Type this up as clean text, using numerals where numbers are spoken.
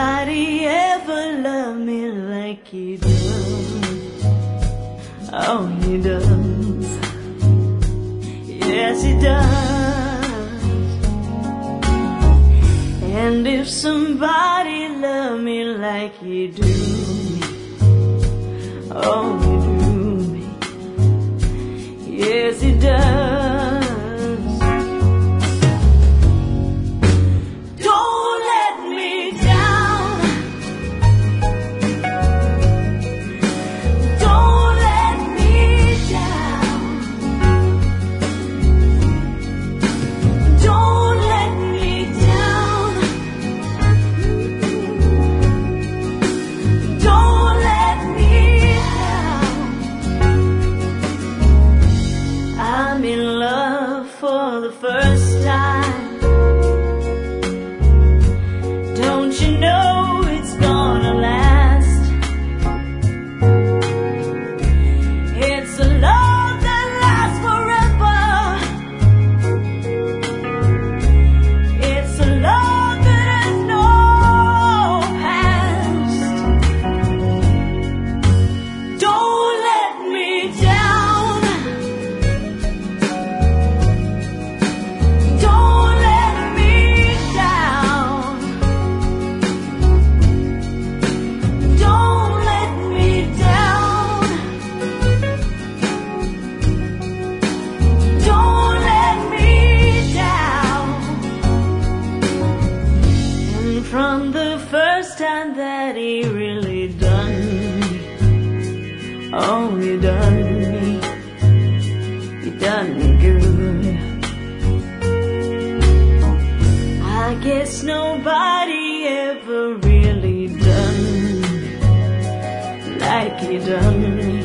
nobody ever loved me like he does. Oh, he does. Yes, he does. And if somebody loved me like he do me, oh, he do me. Yes, he does. For the first time, don't you know it's gonna last? It's a love that lasts forever. It's a love that has no past. Don't let me down. From the first time that he really done me, oh, he done me good. I guess nobody ever really done me like he done me.